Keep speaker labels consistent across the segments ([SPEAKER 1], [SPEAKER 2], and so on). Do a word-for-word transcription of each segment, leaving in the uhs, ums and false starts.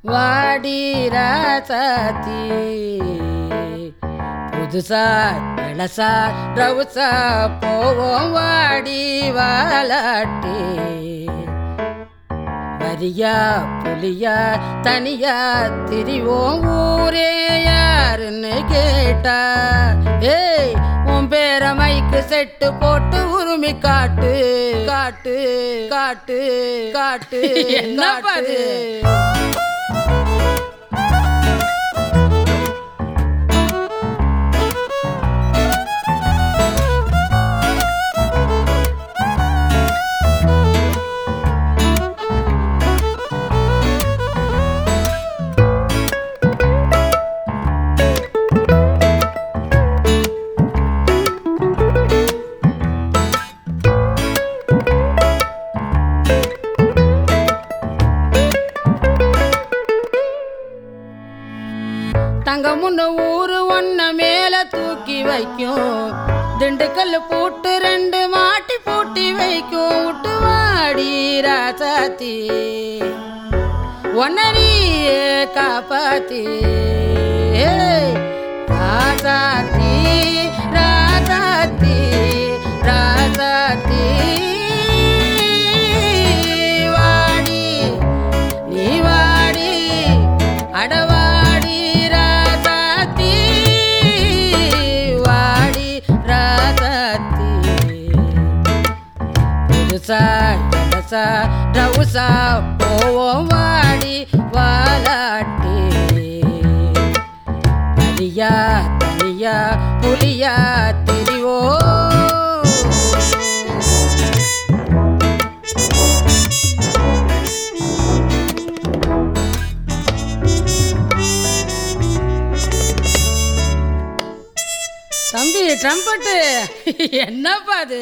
[SPEAKER 1] வாடி ராசாத்தி புதுசா இளசா ரவுசா போவோம் வாடி வாலாட்டி வரியா புலியா தனியா திரிவோம் ஊரே யாருன்னு கேட்டா ஏய் உன் பேர மைக்கு செட்டு போட்டு உரிமை காட்டு காட்டு காட்டு காட்டு என்ன பாரு தங்க முன்ன ஊரு ஒன்ன மேல தூக்கி வைக்கும் திண்டுக்கல் பூட்டு ரெண்டு மாட்டி பூட்டி வைக்கும் விட்டு வாடி ராசாத்தி ஒன்னரியே காப்பாத்தி ராசாத்தி ராசாத்தி ராசாத்தி வாடி நீ வாடி அடவா புதுசா ரவுசா போவோம் வாடி வாலாட்டி தனியா தனியா புலியா திரிவோ தம்பி ட்ரம்பட்டு என்னப்பா அது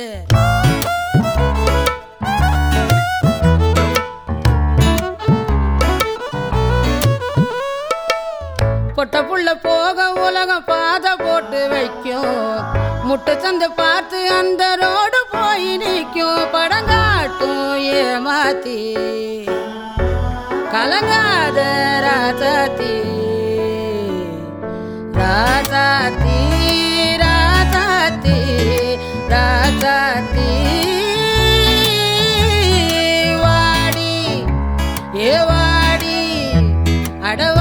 [SPEAKER 1] பொட்ட புள்ள போக உலகம் பாதை போட்டு வைக்கும் முட்டை சந்தை பார்த்து அந்த ரோடு போய் நிற்கும் படங்காட்டும் ஏமாத்தி கலங்காத ராசாத்தி ராசாத்தி ராசாத்தி ராசாத்தி வாடி ஏ வாடி அடவா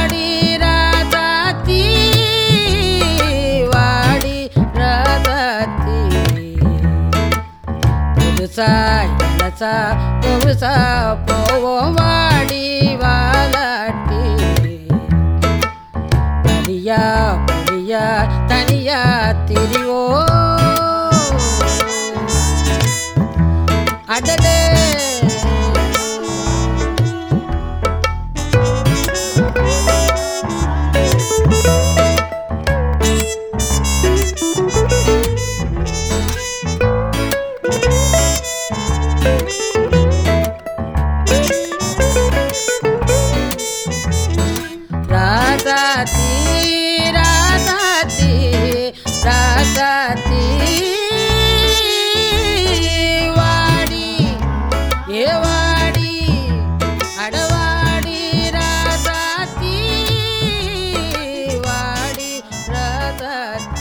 [SPEAKER 1] புதுசா இளசா புதுசா போவோம் வாடி வாலாட்டி வரியா புலியா தனியா திரிவோ அடடே ராசாத்தி ராசாத்தி ராசாத்தி வாடி ஏ வாடி அடவாடி ராசாத்தி வாடி ராசாத்தி